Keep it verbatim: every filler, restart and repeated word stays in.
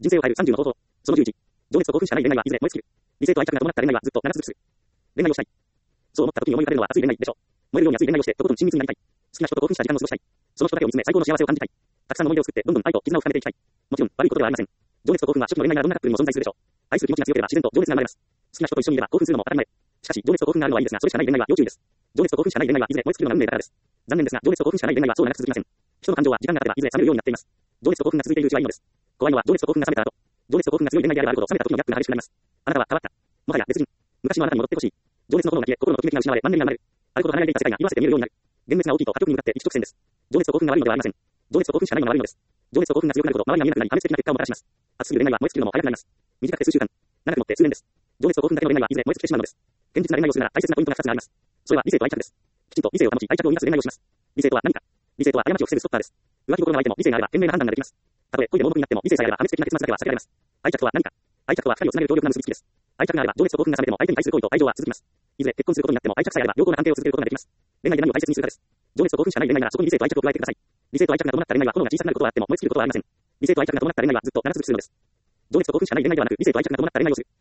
人生を変えるさんじゅうの方法。そのじゅういち。情熱と興奮しかない恋愛はいずれ燃え尽きる。理性と愛着が伴った恋愛はずっと長続きする。恋愛をしたい。そう思った時に思い浮かべるのは熱い恋愛でしょう。燃えるように熱い恋愛をしてとことん親密になりたい。好きな人と興奮した時間を過ごしたい。その人だけを見つめ最高の幸せを感じたい。たくさんの思い出を作ってどんどん愛と絆を深めていきたい。もちろん悪いことではありません。情熱と興奮は初期の恋愛ならどんなカップルにも存在するでしょう。愛する気持ちが強ければ自然と情熱が生まれます。好きな人と一緒にいれば興奮するのも当たり前。しかし情熱と興奮があるのはいいですが、それしかない恋愛は要注意です。情熱と興奮しかない恋愛はいずれ燃え尽きるのが運命だからです。残念ですが、情熱と興奮しかない恋愛はそう長く続きません。人の感情は時間が経てばいずれ冷めるようになっています。情熱と興奮が続いているうちはいいのです。怖いのは情熱と興奮が冷めた後。情熱と興奮が強い恋愛であればあるほど冷めた時のギャップが激しくなります。あなたは変わった。もはや別人。昔のあなたに戻ってほしい。情熱の炎が消え、心のときめきが失われ、万年が生まれる。あること離れていた世界が言わせて見えるようになる。幻滅が大きいと破局に向かって一直線です。情熱と興奮が悪いのではありません。情熱と興奮しかないのが悪いのです。情熱と興奮が強くなるほど周りが見えなくなり破滅的な結果をもたらします。熱すぎる恋愛は燃え尽きるのも早くなります。短くて数週間、長く持って数年です。情熱と興奮だけの恋愛はいずれ燃え尽きてしまうのです。現実な恋愛をするなら大切なポイントがふたつがあります。それは理性と愛着です。きちんと理性を保ち愛着を生み出す恋愛をします。理性とは何か。理性とは過ちを防ぐストッパーです。浮気心の相手も理性があれば賢明な判断ができます。たとえ恋で盲目になっても理性さえあれば破滅的な結末だけは避けられます。愛着とは何か。愛着とは二人をつなげる強力な結びつきです。愛着があれば情熱と興奮が冷めても相手に対する恋と愛情は続きます。いずれ結婚することになっても愛着さえあれば良好な安定を続けることができます。恋愛で何を大切にするかです。情熱と興奮しかない恋愛ならそこに理性と愛着を加えてください。理性と愛着が伴った恋愛は炎が小さくなることはあっても燃え尽きることはありません。理性と愛着が伴った恋愛はずっと長続きするのです。情熱と興奮しかない恋愛ではなく理性と愛着が伴った恋愛をする。